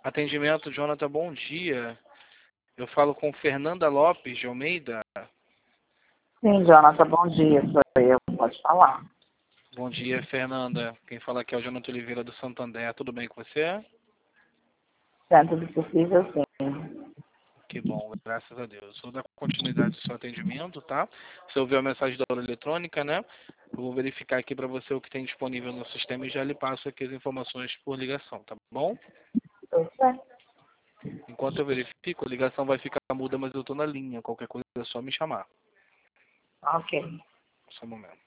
Atendimento, Jonathan, bom dia. Eu falo com Fernanda Lopes de Almeida. Sim, Jonathan, bom dia, sou eu, pode falar. Bom dia, Fernanda. Quem fala aqui é o Jonathan Oliveira do Santander. Tudo bem com você? Dentro do possível, sim. Que bom, graças a Deus. Vou dar continuidade ao seu atendimento, tá? Você ouviu a mensagem da hora eletrônica, né? Eu vou verificar aqui para você o que tem disponível no sistema e já lhe passo aqui as informações por ligação, tá bom? Tudo bem. Enquanto eu verifico, a ligação vai ficar muda, mas eu estou na linha. Qualquer coisa é só me chamar. Ok. Só um momento.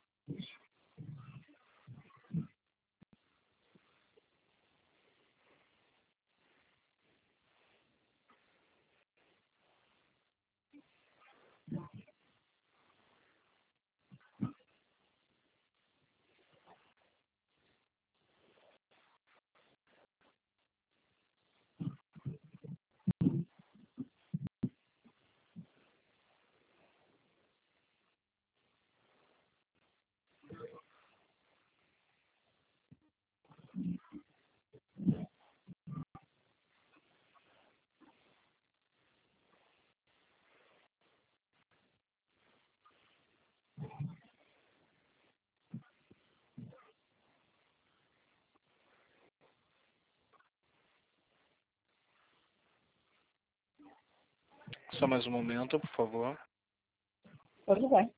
Só mais um momento, por favor. Tudo bem.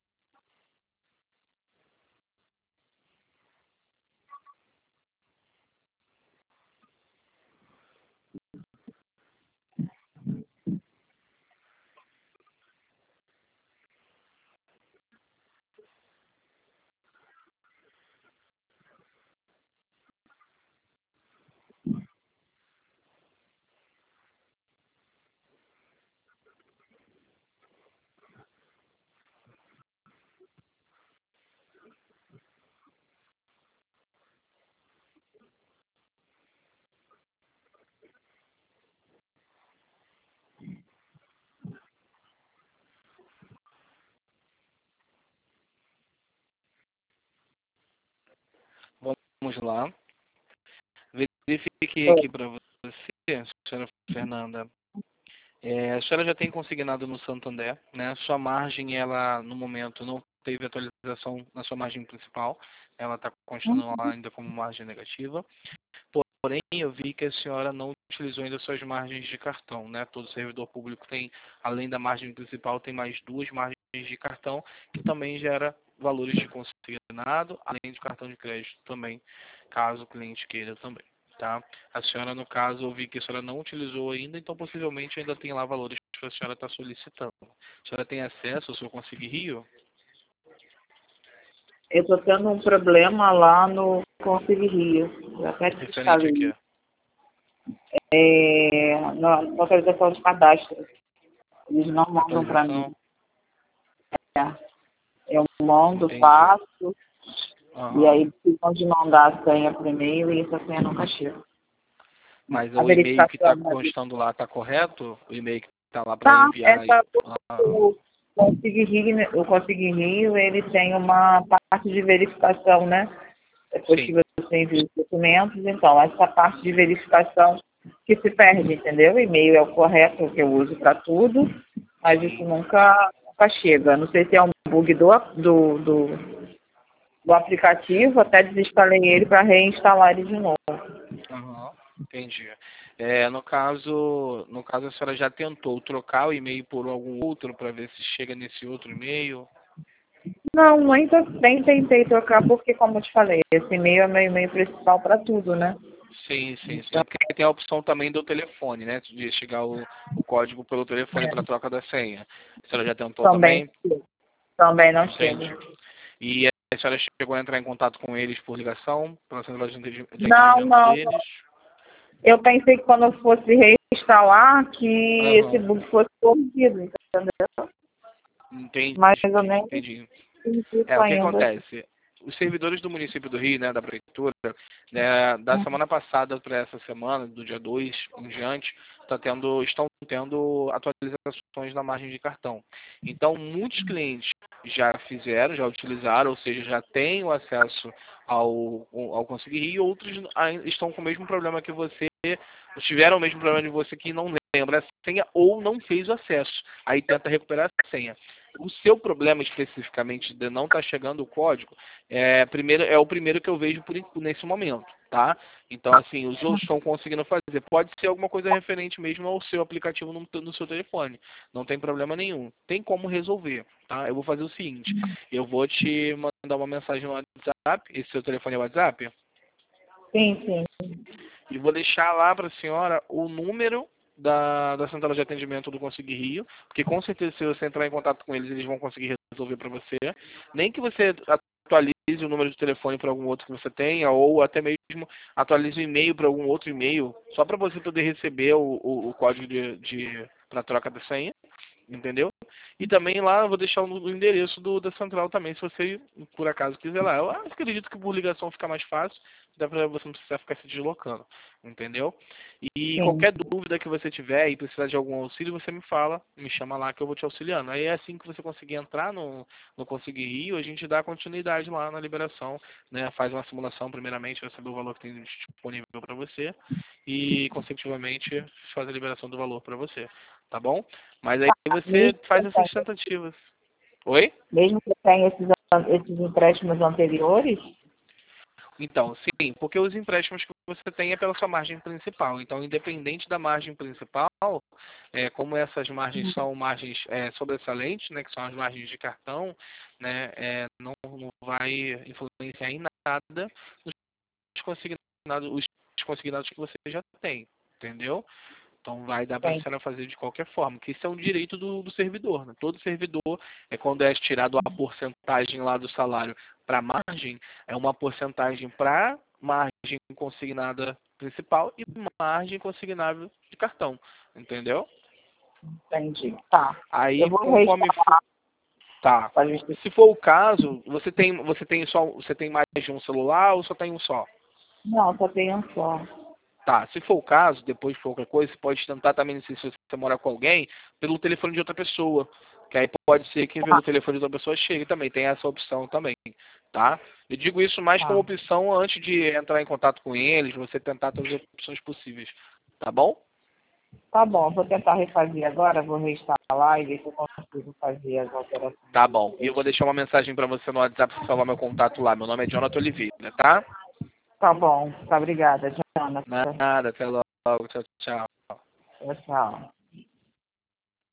Vamos lá. Verifiquei aqui para você, senhora Fernanda. A senhora já tem consignado no Santander, né? Sua margem, ela, no momento, não teve atualização na sua margem principal. Ela está constando lá ainda como margem negativa. Porém, eu vi que a senhora não utilizou ainda suas margens de cartão, né? Todo servidor público tem, além da margem principal, tem mais duas margens de cartão, que também gera valores de consignado, além de cartão de crédito também, caso o cliente queira também, tá? A senhora, no caso, eu vi que a senhora não utilizou ainda, então possivelmente ainda tem lá valores que a senhora está solicitando. A senhora tem acesso ao seu Consigue Rio? Eu estou tendo um problema lá no Conselho Rio. Eu até te Referente instalei. aqui. Na localização de cadastro. Eles não mandam para mim. Atualização? Eu mando, Entendi. faço, e Aham. aí precisam de mandar a senha por e-mail e essa senha nunca chega. Mas A o e-mail que está verificação da constando lá está correto? O e-mail que está lá para tá, enviar? Ah, o Consigue Rio, ele tem uma parte de verificação, né? Depois que sim, você envia os documentos, então, essa parte de verificação que se perde, entendeu? O e-mail é o correto, que eu uso para tudo, mas isso sim. nunca chega. Não sei se é um bug do aplicativo, até desinstalei ele para reinstalar ele de novo. Aham, entendi. No caso, a senhora já tentou trocar o e-mail por algum outro para ver se chega nesse outro e-mail? Não, ainda nem tentei trocar, porque, como eu te falei, esse e-mail é meu e-mail principal para tudo, né? Sim, sim, Então, sim. Porque tem a opção também do telefone, né? De chegar o código pelo telefone para troca da senha. A senhora já tentou também, também? também não Entende? chega. E a senhora chegou a entrar em contato com eles por ligação, pela central de Não, atendimento não. deles? Eu pensei que quando eu fosse reinstalar, que esse Aham, bug fosse corrigido, entendeu? entendi, Mas eu nem entendi. fiz isso O que ainda. acontece? os servidores do município do Rio, né, da prefeitura, né, da semana passada para essa semana, do dia 2 em diante, estão tendo atualizações na margem de cartão. Então, muitos clientes já fizeram, já utilizaram, ou seja, já têm o acesso ao Conseguir Rio, e outros estão com o mesmo problema que você, tiveram o mesmo problema de você que não lembra a senha ou não fez o acesso. Aí tenta recuperar a senha. O seu problema especificamente de não estar chegando o código é o primeiro que eu vejo nesse momento, tá? Então, assim, os outros estão conseguindo fazer. Pode ser alguma coisa referente mesmo ao seu aplicativo no seu telefone. Não tem problema nenhum. Tem como resolver, tá? Eu vou fazer o seguinte. Eu vou te mandar uma mensagem no WhatsApp. Esse seu telefone é WhatsApp? Sim, sim. E vou deixar lá para a senhora o número da central de atendimento do Conseguir Rio, porque com certeza se você entrar em contato com eles, eles vão conseguir resolver para você. Nem que você atualize o número de telefone para algum outro que você tenha, ou até mesmo atualize o e-mail para algum outro e-mail, só para você poder receber o código para troca da senha. Entendeu? E também lá eu vou deixar o endereço da central também, se você por acaso quiser lá. Eu acredito que por ligação fica mais fácil, dá pra você não precisar ficar se deslocando, entendeu? E Sim. qualquer dúvida que você tiver e precisar de algum auxílio, você me fala, me chama lá que eu vou te auxiliando. Aí é assim que você conseguir entrar no Conseguir Rio, a gente dá continuidade lá na liberação, né? Faz uma simulação primeiramente, vai saber o valor que tem disponível para você e consecutivamente faz a liberação do valor para você, tá bom? Mas aí você Mesmo faz essas tentativas. Oi? mesmo que tenha esses empréstimos anteriores? Então, sim, porque os empréstimos que você tem é pela sua margem principal. Então, independente da margem principal, como essas margens são margens sobressalentes, né, que são as margens de cartão, né, não vai influenciar em nada os consignados que você já tem, entendeu? Então vai dar para a Sim. senhora fazer de qualquer forma, que isso é um direito do servidor, né? Todo servidor, quando é tirado a porcentagem lá do salário para a margem, é uma porcentagem para margem consignada principal e margem consignável de cartão, entendeu? Entendi. Tá. Eu Aí vou conforme registrar tá. para justificar. Se for o caso, você tem mais de um celular ou só tem um só? Não, só tem um só. Tá, se for o caso, depois de qualquer coisa, você pode tentar também, se você mora com alguém, pelo telefone de outra pessoa. Que aí pode ser que pelo Tá, telefone de outra pessoa chegue também, tem essa opção também, tá? Eu digo isso mais como tá. opção antes de entrar em contato com eles, você tentar todas as opções possíveis, tá bom? Tá bom, vou tentar refazer agora, vou reinstalar e ver se eu consigo fazer as alterações Tá aqui bom. E eu vou deixar uma mensagem para você no WhatsApp para falar meu contato lá. Meu nome é Jonathan Oliveira, tá? Tá bom, tá, obrigada, Jonathan. Nada, até logo. Tchau, tchau. Tchau, tchau.